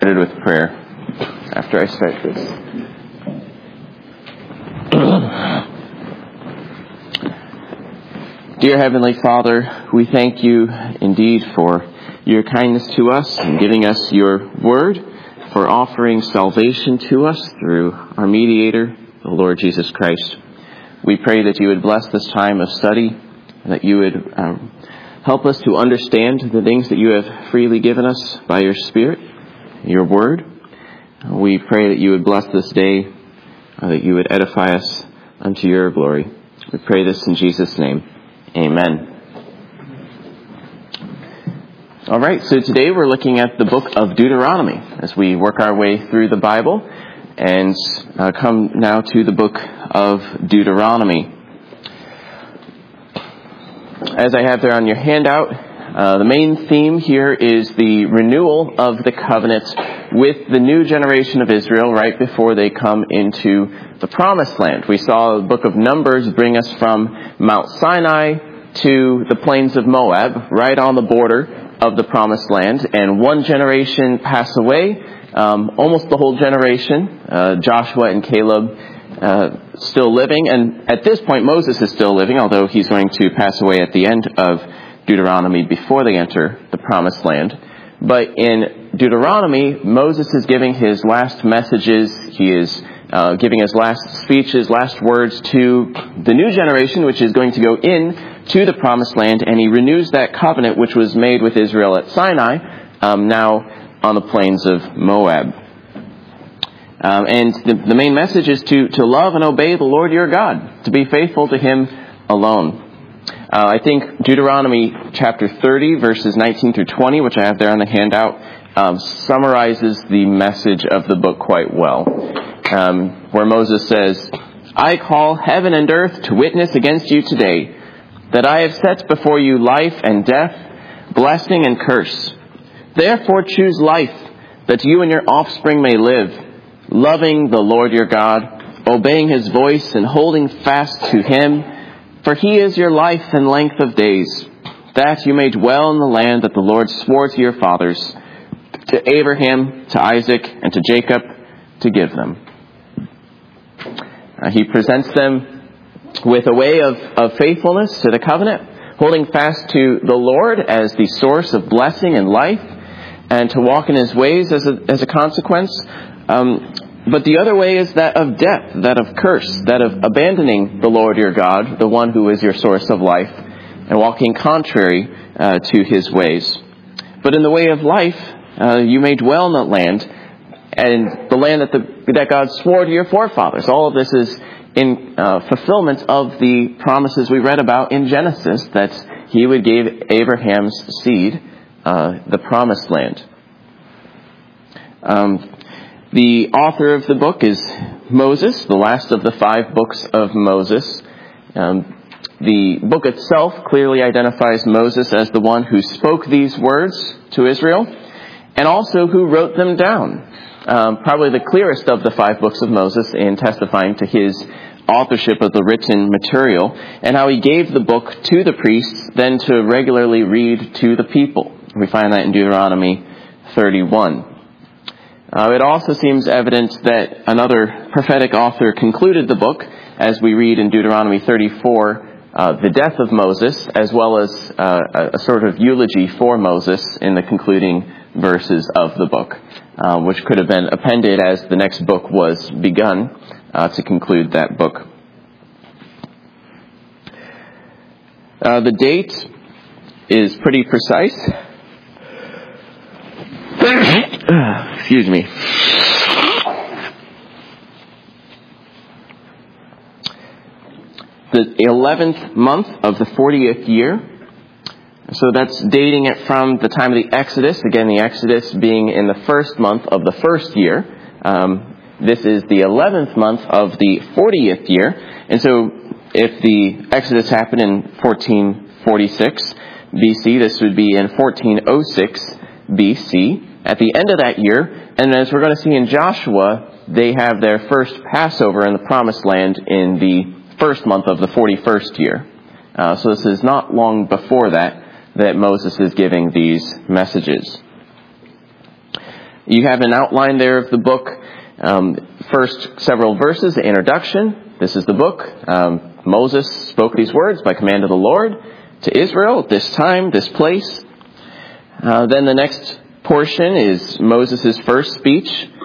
With prayer after I start this. Dear Heavenly Father, we thank you indeed for your kindness to us and giving us your word, for offering salvation to us through our mediator, the Lord Jesus Christ. We pray that you would bless this time of study, that you would help us to understand the things that you have freely given us by your Spirit, your word. We pray that you would bless this day, that you would edify us unto your glory. We pray this in Jesus' name. Amen. All right, so today we're looking at the book of Deuteronomy as we work our way through the Bible and come now to the book of Deuteronomy. As I have there on your handout, the main theme here is the renewal of the covenant with the new generation of Israel right before they come into the Promised Land. We saw the book of Numbers bring us from Mount Sinai to the plains of Moab, right on the border of the Promised Land. And one generation pass away, almost the whole generation, Joshua and Caleb still living. And at this point, Moses is still living, although he's going to pass away at the end of Deuteronomy before they enter the Promised Land. But in Deuteronomy, Moses is giving his last messages. He is giving his last speeches, last words to the new generation, which is going to go in to the Promised Land. And he renews that covenant which was made with Israel at Sinai, now on the plains of Moab. And the main message is to love and obey the Lord your God, to be faithful to him alone. I think Deuteronomy chapter 30, verses 19 through 20, which I have there on the handout, summarizes the message of the book quite well. Where Moses says, I call heaven and earth to witness against you today, that I have set before you life and death, blessing and curse. Therefore choose life, that you and your offspring may live, loving the Lord your God, obeying his voice and holding fast to him. For he is your life and length of days, that you may dwell in the land that the Lord swore to your fathers, to Abraham, to Isaac, and to Jacob, to give them. He presents them with a way of faithfulness to the covenant, holding fast to the Lord as the source of blessing and life, and to walk in his ways as a consequence. But the other way is that of death, that of curse, that of abandoning the Lord your God, the one who is your source of life, and walking contrary to his ways. But in the way of life, you may dwell in that land, and the land that God swore to your forefathers. All of this is in fulfillment of the promises we read about in Genesis, that he would give Abraham's seed the promised land. The author of the book is Moses, the last of the 5 books of Moses. The book itself clearly identifies Moses as the one who spoke these words to Israel, and also who wrote them down. Probably the clearest of the 5 books of Moses in testifying to his authorship of the written material, and how he gave the book to the priests, then to regularly read to the people. We find that in Deuteronomy 31. It also seems evident that another prophetic author concluded the book, as we read in Deuteronomy 34, the death of Moses, as well as a sort of eulogy for Moses in the concluding verses of the book, which could have been appended as the next book was begun to conclude that book. The date is pretty precise. Excuse me. The 11th month of the 40th year. So that's dating it from the time of the Exodus. Again, the Exodus being in the first month of the first year. This is the 11th month of the 40th year. And so if the Exodus happened in 1446 BC, this would be in 1406 BC at the end of that year. And as we're going to see in Joshua, they have their first Passover in the Promised Land in the first month of the 41st year. So this is not long before that Moses is giving these messages. You have an outline there of the book. First several verses, the introduction. This is the book. Moses spoke these words by command of the Lord to Israel at this time, this place. Then the next portion is Moses' first speech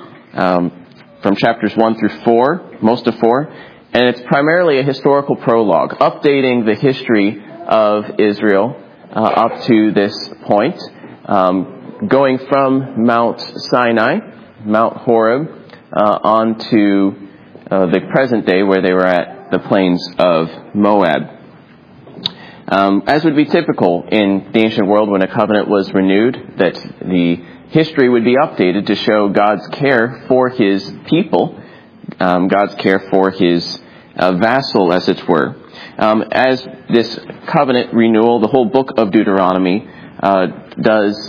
from chapters 1 through 4, most of 4. And it's primarily a historical prologue, updating the history of Israel up to this point, going from Mount Sinai, Mount Horeb, on to the present day where they were at the plains of Moab. As would be typical in the ancient world when a covenant was renewed, that the history would be updated to show God's care for His people, God's care for His vassal, as it were. As this covenant renewal, the whole book of Deuteronomy does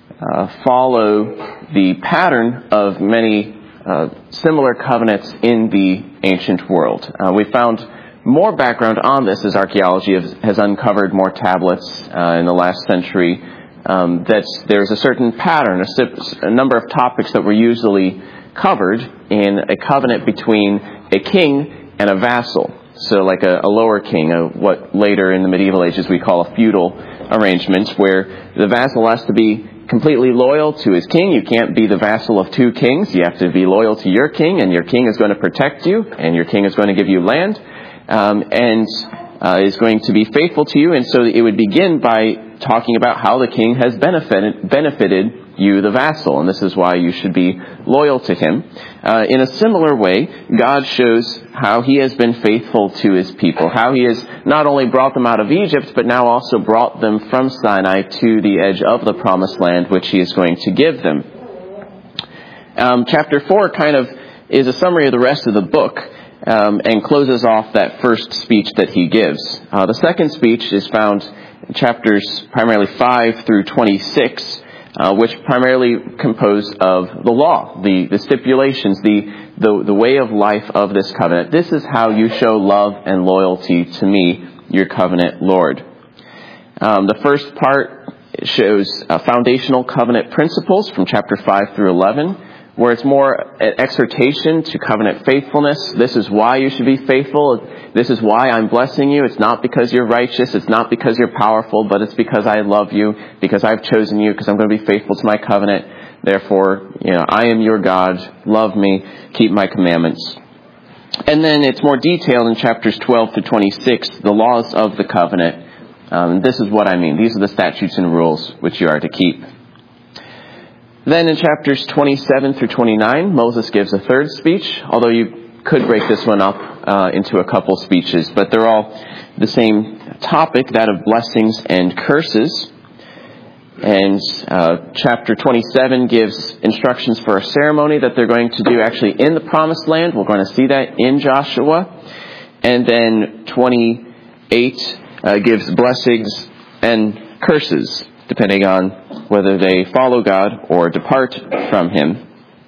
follow the pattern of many similar covenants in the ancient world. We found more background on this as archaeology has uncovered more tablets in the last century, that there's a certain pattern, a number of topics that were usually covered in a covenant between a king and a vassal. So like a lower king, what later in the medieval ages we call a feudal arrangement, where the vassal has to be completely loyal to his king. You can't be the vassal of two kings. You have to be loyal to your king, and your king is going to protect you, and your king is going to give you land, and is going to be faithful to you. And so it would begin by talking about how the king has benefited you, the vassal, and this is why you should be loyal to him. In a similar way, God shows how He has been faithful to His people, how He has not only brought them out of Egypt, but now also brought them from Sinai to the edge of the promised land, which He is going to give them. Chapter 4 kind of is a summary of the rest of the book, and closes off that first speech that He gives. The second speech is found in chapters primarily 5 through 26, which primarily composed of the law, the stipulations, the way of life of this covenant. This is how you show love and loyalty to me, your covenant Lord. The first part shows foundational covenant principles from chapter 5 through 11, where it's more an exhortation to covenant faithfulness. This is why you should be faithful. This is why I'm blessing you. It's not because you're righteous. It's not because you're powerful, but it's because I love you, because I've chosen you, because I'm going to be faithful to my covenant. Therefore, I am your God. Love me. Keep my commandments. And then it's more detailed in chapters 12 to 26, the laws of the covenant. This is what I mean. These are the statutes and rules which you are to keep. Then in chapters 27 through 29, Moses gives a third speech, although you could break this one up into a couple speeches, but they're all the same topic, that of blessings and curses. And chapter 27 gives instructions for a ceremony that they're going to do actually in the promised land. We're going to see that in Joshua. And then 28 gives blessings and curses, depending on whether they follow God or depart from Him.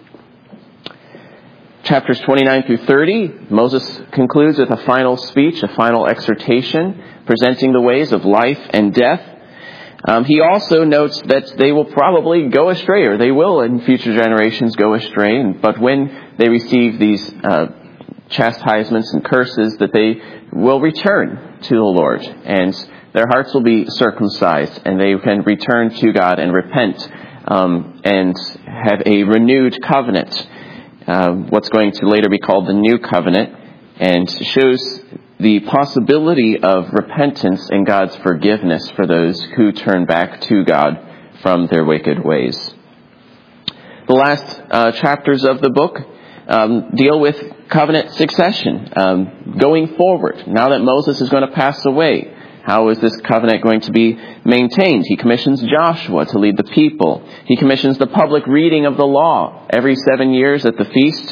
Chapters 29 through 30, Moses concludes with a final speech, a final exhortation, presenting the ways of life and death. He also notes that they will probably go astray, or they will in future generations go astray, but when they receive these chastisements and curses, that they will return to the Lord, and their hearts will be circumcised, and they can return to God and repent and have a renewed covenant, what's going to later be called the New Covenant, and shows the possibility of repentance and God's forgiveness for those who turn back to God from their wicked ways. The last chapters of the book deal with covenant succession, going forward. Now that Moses is going to pass away, how is this covenant going to be maintained? He commissions Joshua to lead the people. He commissions the public reading of the law every 7 years at the feast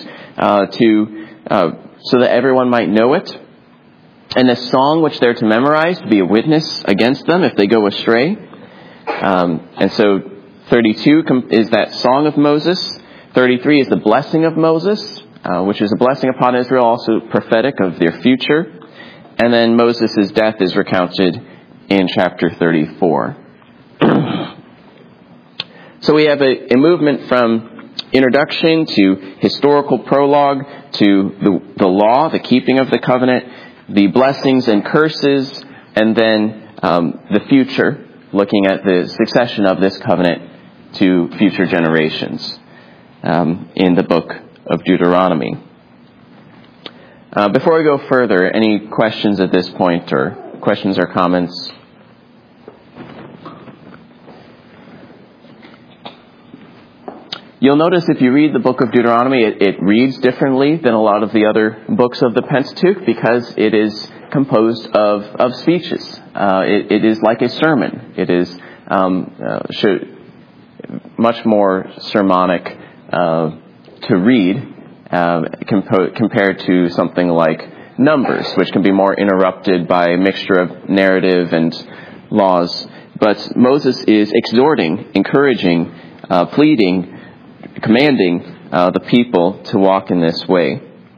so that everyone might know it. And this song which they're to memorize to be a witness against them if they go astray. And so 32 is that song of Moses. 33 is the blessing of Moses, which is a blessing upon Israel, also prophetic of their future. And then Moses' death is recounted in chapter 34. So we have a movement from introduction to historical prologue to the law, the keeping of the covenant, the blessings and curses, and then the future, looking at the succession of this covenant to future generations in the book of Deuteronomy. Before we go further, any questions at this point, or questions or comments? You'll notice if you read the book of Deuteronomy, it reads differently than a lot of the other books of the Pentateuch because it is composed of speeches. It is like a sermon. It is much more sermonic to read compared to something like Numbers, which can be more interrupted by a mixture of narrative and laws. But Moses is exhorting, encouraging, pleading, commanding the people to walk in this way.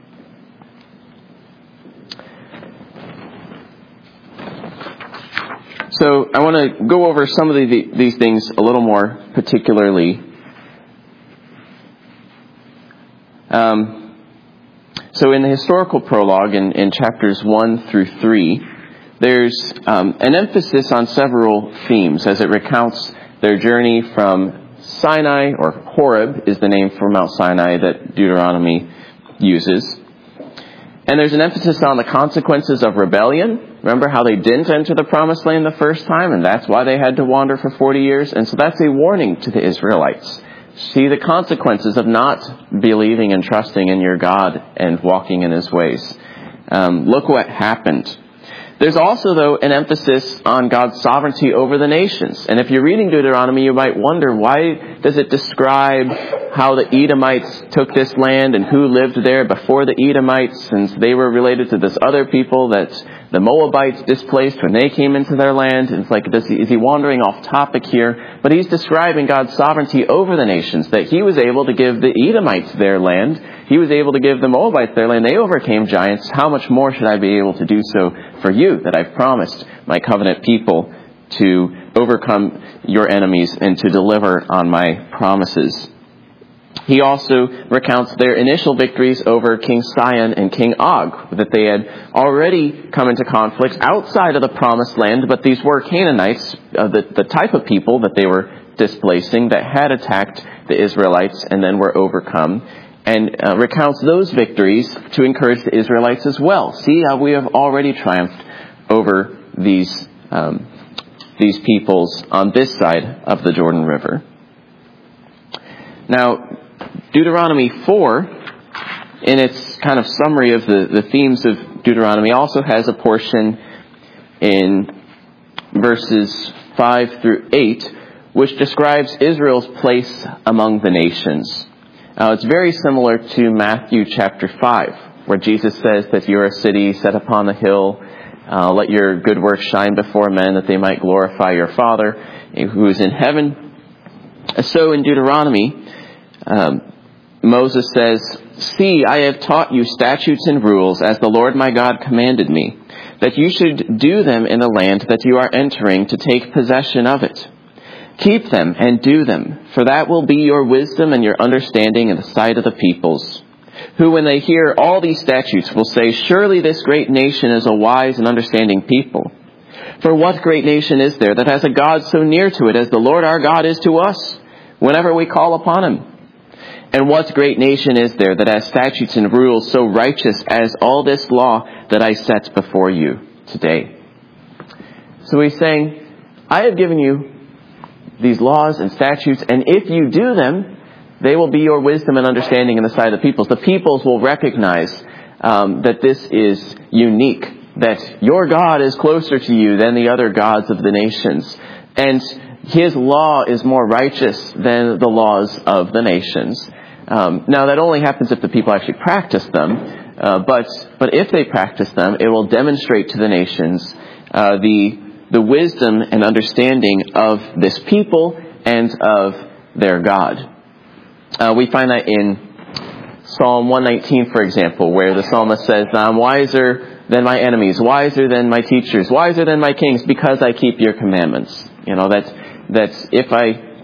So I want to go over some of these things a little more particularly. So in the historical prologue in chapters 1 through 3, there's an emphasis on several themes as it recounts their journey from Sinai, or Horeb is the name for Mount Sinai that Deuteronomy uses. And there's an emphasis on the consequences of rebellion. Remember how they didn't enter the promised land the first time, and that's why they had to wander for 40 years. And so that's a warning to the Israelites. See the consequences of not believing and trusting in your God and walking in His ways. Look what happened. There's also, though, an emphasis on God's sovereignty over the nations. And if you're reading Deuteronomy, you might wonder, why does it describe how the Edomites took this land and who lived there before the Edomites, since they were related to this other people that the Moabites displaced when they came into their land? And it's like, is he wandering off topic here? But he's describing God's sovereignty over the nations, that He was able to give the Edomites their land. He was able to give the Moabites their land. They overcame giants. How much more should I be able to do so for you, that I've promised my covenant people to overcome your enemies and to deliver on my promises? He also recounts their initial victories over King Sihon and King Og, that they had already come into conflict outside of the promised land, but these were Canaanites, the type of people that they were displacing, that had attacked the Israelites and then were overcome. And recounts those victories to encourage the Israelites as well. See how we have already triumphed over these peoples on this side of the Jordan River. Now, Deuteronomy 4, in its kind of summary of the themes of Deuteronomy, also has a portion in verses 5 through 8, which describes Israel's place among the nations. It's very similar to Matthew chapter 5, where Jesus says that you're a city set upon a hill. Let your good works shine before men, that they might glorify your Father who is in heaven. So in Deuteronomy, Moses says, "See, I have taught you statutes and rules, as the Lord my God commanded me, that you should do them in the land that you are entering to take possession of it. Keep them and do them, for that will be your wisdom and your understanding in the sight of the peoples, who when they hear all these statutes will say, 'Surely this great nation is a wise and understanding people.' For what great nation is there that has a God so near to it as the Lord our God is to us, whenever we call upon Him? And what great nation is there that has statutes and rules so righteous as all this law that I set before you today?" So He's saying, I have given you these laws and statutes, and if you do them, they will be your wisdom and understanding in the sight of the peoples. The peoples will recognize that this is unique, that your God is closer to you than the other gods of the nations, and His law is more righteous than the laws of the nations. Now, that only happens if the people actually practice them, but if they practice them, it will demonstrate to the nations the wisdom and understanding of this people and of their God. We find that in Psalm 119, for example, where the psalmist says, "I'm wiser than my enemies, wiser than my teachers, wiser than my kings, because I keep your commandments." You know, that if I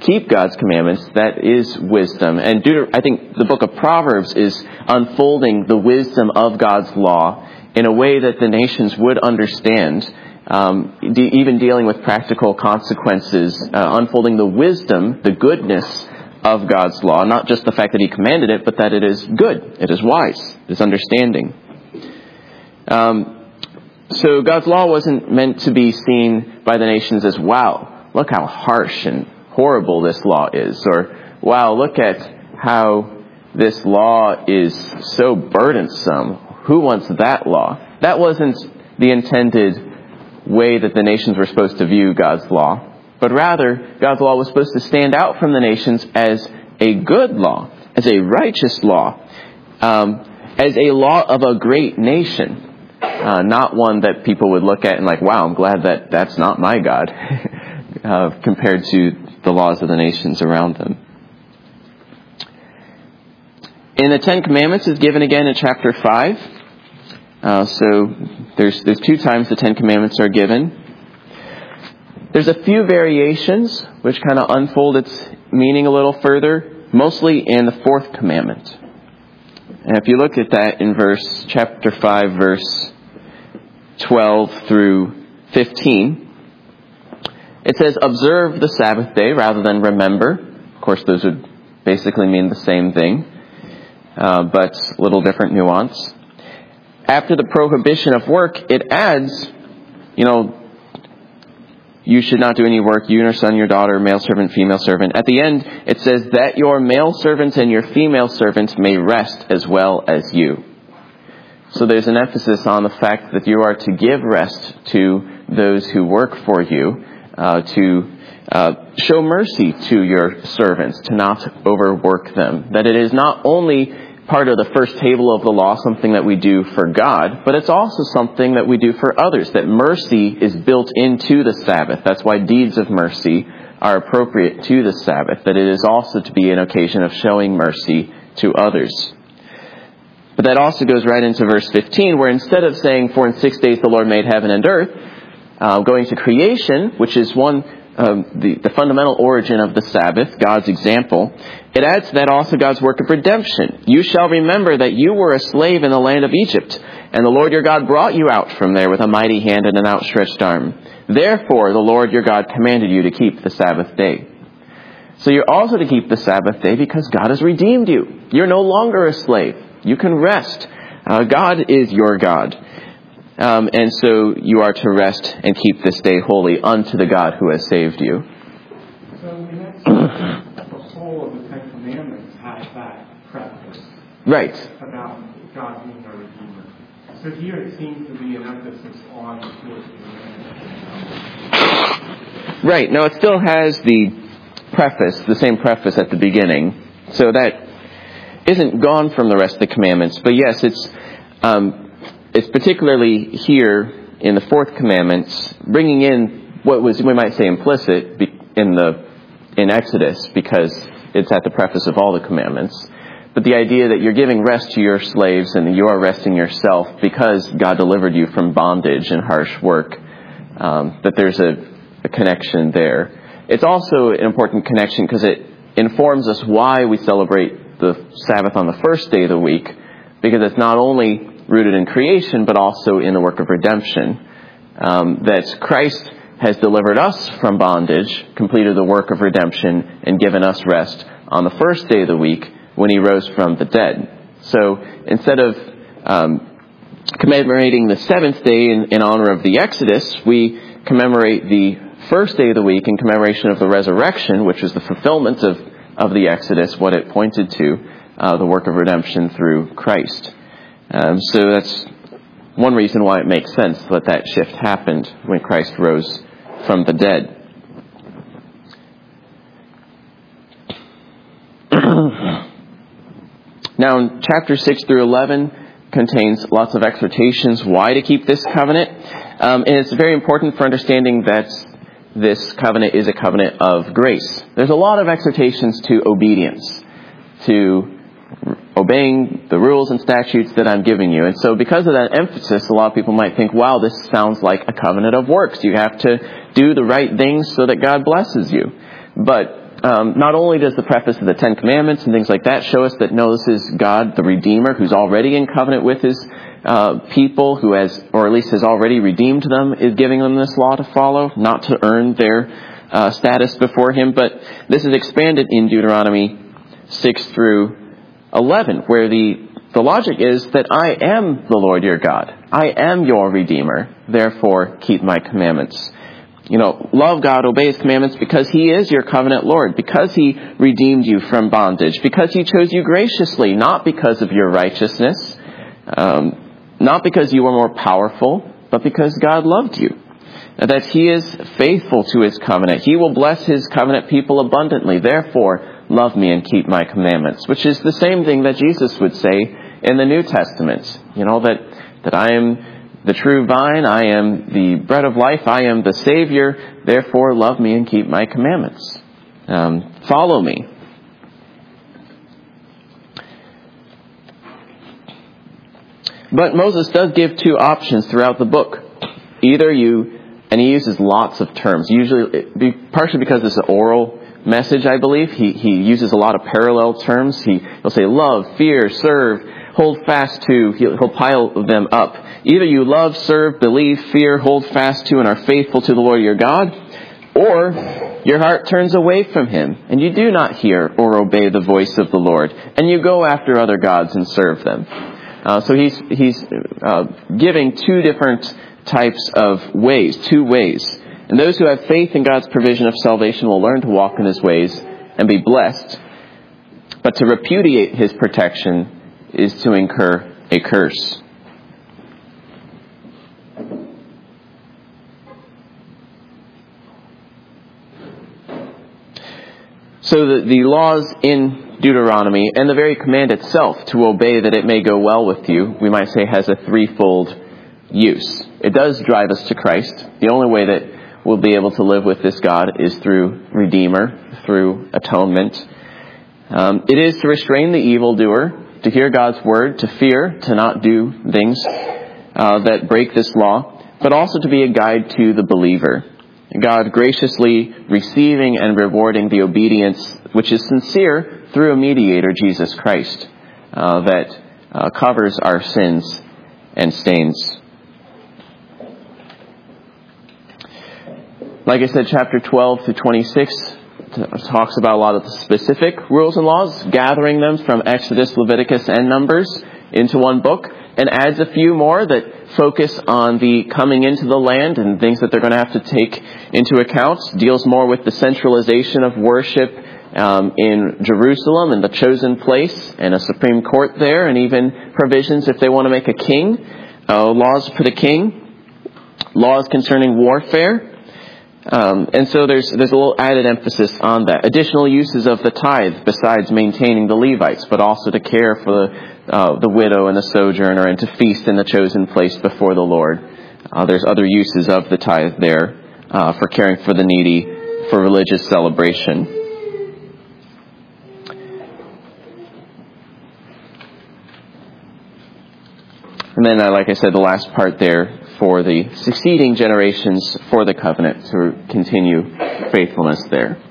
keep God's commandments, that is wisdom. And I think the book of Proverbs is unfolding the wisdom of God's law in a way that the nations would understand, even dealing with practical consequences, unfolding the wisdom, the goodness of God's law, not just the fact that he commanded it, but that it is good, it is wise, it is understanding. So God's law wasn't meant to be seen by the nations as, wow, look how harsh and horrible this law is, or wow, look at how this law is so burdensome. Who wants that law? That wasn't the intended way that the nations were supposed to view God's law. But rather, God's law was supposed to stand out from the nations as a good law, as a righteous law, as a law of a great nation, not one that people would look at and like, wow, I'm glad that that's not my God, compared to the laws of the nations around them. In the Ten Commandments is given again in chapter 5. So there's 2 times the Ten Commandments are given. There's a few variations which kind of unfold its meaning a little further, mostly in the 4th commandment. And if you look at that in chapter 5, verse 12 through 15, it says, observe the Sabbath day rather than remember. Of course, those would basically mean the same thing, but a little different nuance. After the prohibition of work, it adds, you should not do any work, you, your son, your daughter, male servant, female servant. At the end, it says that your male servants and your female servants may rest as well as you. So there's an emphasis on the fact that you are to give rest to those who work for you, to show mercy to your servants, to not overwork them. That it is not only part of the first table of the law, something that we do for God, but it's also something that we do for others, that mercy is built into the Sabbath. That's why deeds of mercy are appropriate to the Sabbath, that it is also to be an occasion of showing mercy to others. But that also goes right into verse 15, where instead of saying, for in 6 days the Lord made heaven and earth, going to creation, which is the fundamental origin of the Sabbath, God's example, it adds to that also God's work of redemption. You shall remember that you were a slave in the land of Egypt, and the Lord your God brought you out from there with a mighty hand and an outstretched arm. Therefore, the Lord your God commanded you to keep the Sabbath day. So you're also to keep the Sabbath day because God has redeemed you. You're no longer a slave. You can rest. God is your God. And so you are to rest and keep this day holy unto the God who has saved you. So in that sense, the whole of the Ten Commandments has that preface. Right. About God being our Redeemer. So here it seems to be an emphasis on the Fourth Commandment. Right. No, it still has the same preface at the beginning. So that isn't gone from the rest of the commandments. But yes, it's particularly here in the 4th commandment, bringing in what was, we might say, implicit in Exodus, because it's at the preface of all the commandments. But the idea that you're giving rest to your slaves and you are resting yourself because God delivered you from bondage and harsh work, that there's a connection there. It's also an important connection because it informs us why we celebrate the Sabbath on the first day of the week, because it's not only rooted in creation, but also in the work of redemption. That Christ has delivered us from bondage, completed the work of redemption, and given us rest on the first day of the week when he rose from the dead. So instead of commemorating the 7th day in honor of the Exodus, we commemorate the first day of the week in commemoration of the resurrection, which was the fulfillment of the Exodus, what it pointed to, the work of redemption through Christ. So that's one reason why it makes sense that shift happened when Christ rose from the dead. Now, chapter 6 through 11 contains lots of exhortations why to keep this covenant. And it's very important for understanding that this covenant is a covenant of grace. There's a lot of exhortations to obedience, to obeying the rules and statutes that I'm giving you. And so because of that emphasis, a lot of people might think, wow, this sounds like a covenant of works. You have to do the right things so that God blesses you. But not only does the preface of the Ten Commandments and things like that show us that no, this is God, the Redeemer, who's already in covenant with his people, who has, or at least has already redeemed them, is giving them this law to follow, not to earn their status before him. But this is expanded in Deuteronomy 6 through 11, where the logic is that I am the Lord your God. I am your Redeemer. Therefore, keep my commandments. Love God, obey his commandments because he is your covenant Lord, because he redeemed you from bondage, because he chose you graciously, not because of your righteousness, not because you were more powerful, but because God loved you. That he is faithful to his covenant. He will bless his covenant people abundantly. Therefore, love me and keep my commandments, which is the same thing that Jesus would say in the New Testament. That I am the true vine, I am the bread of life, I am the Savior, therefore love me and keep my commandments. Follow me. But Moses does give two options throughout the book. Either and he uses lots of terms, usually partially because it's an oral message, I believe. He uses a lot of parallel terms. He'll say love, fear, serve, hold fast to. He'll pile them up. Either you love, serve, believe, fear, hold fast to, and are faithful to the Lord your God, or your heart turns away from him, and you do not hear or obey the voice of the Lord, and you go after other gods and serve them. So he's giving two different types of ways, two ways. And those who have faith in God's provision of salvation will learn to walk in his ways and be blessed. But to repudiate his protection is to incur a curse. So the laws in Deuteronomy and the very command itself to obey that it may go well with you, we might say, has a threefold use. It does drive us to Christ. The only way that we'll be able to live with this God is through Redeemer, through atonement. It is to restrain the evildoer, to hear God's word, to fear, to not do things that break this law, but also to be a guide to the believer. God graciously receiving and rewarding the obedience which is sincere through a mediator, Jesus Christ, that covers our sins and stains. Like I said, chapter 12 to 26 talks about a lot of the specific rules and laws, gathering them from Exodus, Leviticus, and Numbers into one book, and adds a few more that focus on the coming into the land and things that they're going to have to take into account. Deals more with the centralization of worship in Jerusalem and the chosen place and a supreme court there, and even provisions if they want to make a king, laws for the king, laws concerning warfare. And so there's a little added emphasis on that. Additional uses of the tithe besides maintaining the Levites, but also to care for the widow and the sojourner and to feast in the chosen place before the Lord. There's other uses of the tithe there for caring for the needy, for religious celebration. And then, like I said, the last part there for the succeeding generations for the covenant to continue faithfulness there.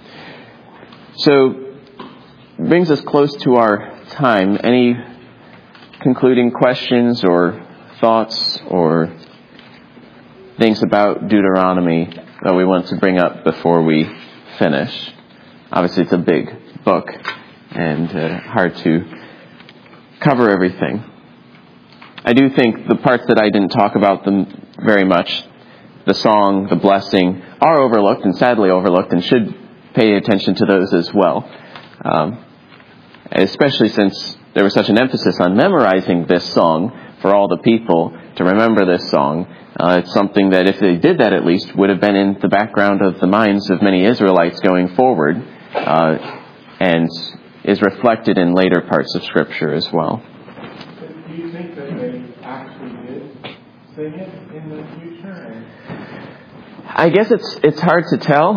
So, brings us close to our time. Any concluding questions or thoughts or things about Deuteronomy that we want to bring up before we finish? Obviously, it's a big book and hard to cover everything. I do think the parts that I didn't talk about them very much, the song, the blessing, are overlooked and sadly overlooked, and should pay attention to those as well. Especially since there was such an emphasis on memorizing this song for all the people to remember this song. It's something that if they did that at least would have been in the background of the minds of many Israelites going forward, and is reflected in later parts of Scripture as well. Do you think that they actually did sing it in the future? I guess it's hard to tell.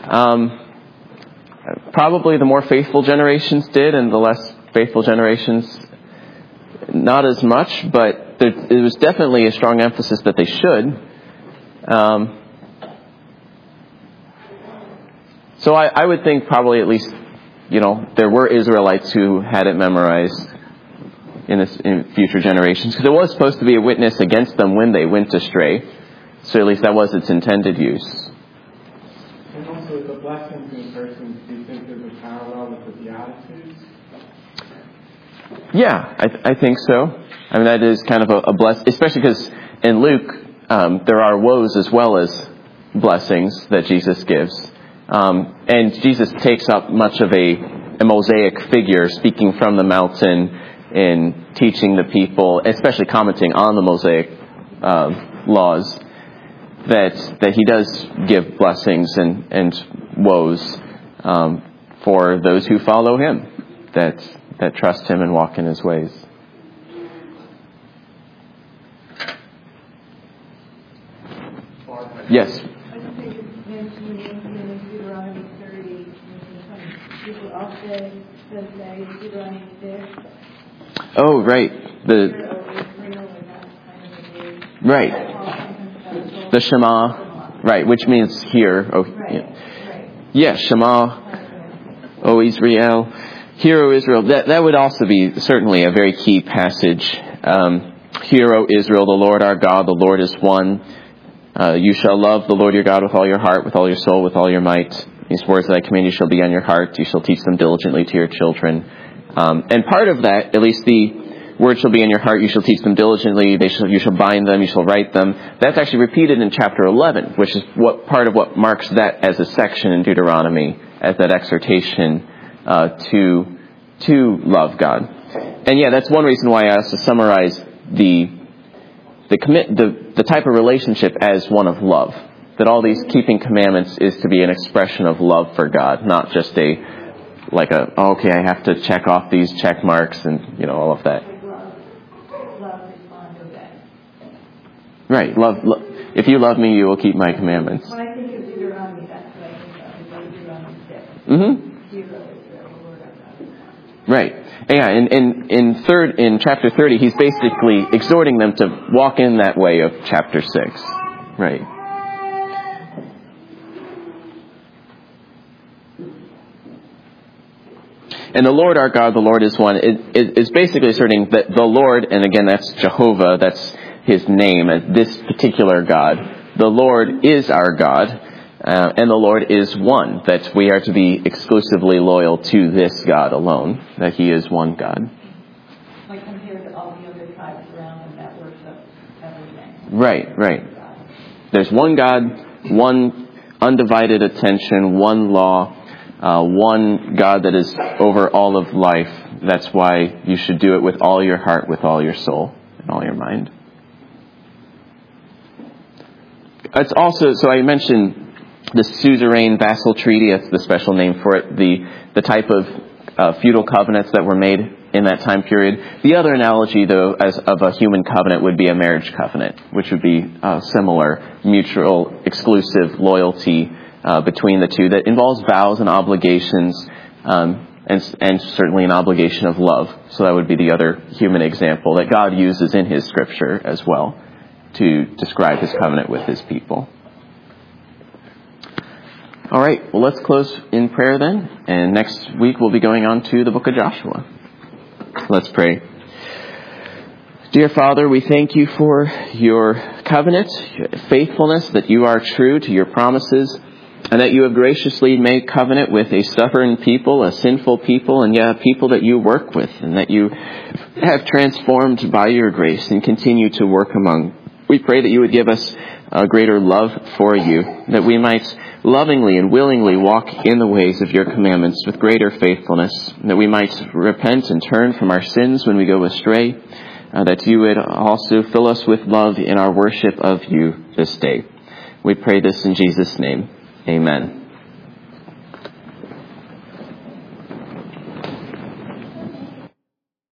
Probably the more faithful generations did, and the less faithful generations not as much, but there was definitely a strong emphasis that they should. So I would think probably at least, there were Israelites who had it memorized in future generations, because it was supposed to be a witness against them when they went astray. So at least that was its intended use. And also the blessings in persons, do you think there's a parallel with the Beatitudes? Yeah, I think so. I mean, that is kind of a blessing, especially because in Luke, there are woes as well as blessings that Jesus gives. And Jesus takes up much of a Mosaic figure, speaking from the mountain and teaching the people, especially commenting on the Mosaic laws, that he does give blessings and woes for those who follow him, that trust him and walk in his ways. Yes. I just think it's mentioned in Deuteronomy 30, people also says Deuteronomy 6. Oh, right. Right. The Shema. Right, which means hear. Oh, yeah, Shema. O Israel. Hear, O Israel. That would also be certainly a very key passage. Hear, O Israel, the Lord our God, the Lord is one. You shall love the Lord your God with all your heart, with all your soul, with all your might. These words that I command you shall be on your heart. You shall teach them diligently to your children. And part of that, at least the words shall be in your heart, you shall teach them diligently, you shall bind them, you shall write them. That's actually repeated in chapter 11, which is part of what marks that as a section in Deuteronomy, as that exhortation to love God. And yeah, that's one reason why I also summarize the type of relationship as one of love. That all these keeping commandments is to be an expression of love for God, not just I have to check off these check marks and, all of that. Right. Love. If you love me, you will keep my commandments. When I think of Deuteronomy, that's what I think of. It's like Deuteronomy 6. Mm-hmm. Right. Yeah, in chapter 30, he's basically exhorting them to walk in that way of chapter 6. Right. And the Lord our God, the Lord is one, is basically asserting that the Lord, and again that's Jehovah, that's his name, this particular God. The Lord is our God, and the Lord is one, that we are to be exclusively loyal to this God alone, that he is one God. Like compared to all the other tribes around him that worship everything. Right. There's one God, one undivided attention, one law, one God that is over all of life. That's why you should do it with all your heart, with all your soul, and all your mind. It's also, so I mentioned the suzerain vassal treaty. That's the special name for it. The type of feudal covenants that were made in that time period. The other analogy, though, of a human covenant would be a marriage covenant, which would be similar, mutual, exclusive loyalty between the two that involves vows and obligations, and certainly an obligation of love. So that would be the other human example that God uses in his scripture as well to describe his covenant with his people. All right, well, let's close in prayer then. And next week we'll be going on to the book of Joshua. Let's pray. Dear Father, we thank you for your covenant, your faithfulness, that you are true to your promises, and that you have graciously made covenant with a stubborn people, a sinful people, and yet a people that you work with, and that you have transformed by your grace and continue to work among. We pray that you would give us a greater love for you, that we might lovingly and willingly walk in the ways of your commandments with greater faithfulness, that we might repent and turn from our sins when we go astray, that you would also fill us with love in our worship of you this day. We pray this in Jesus' name. Amen.